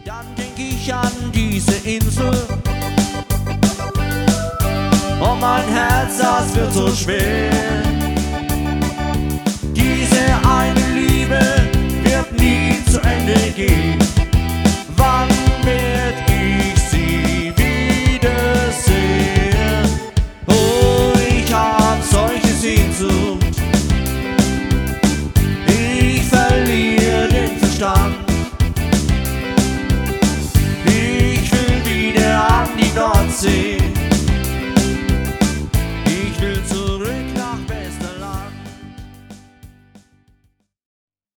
Dann denk ich an diese Insel und mein Herz, das wird so schwer.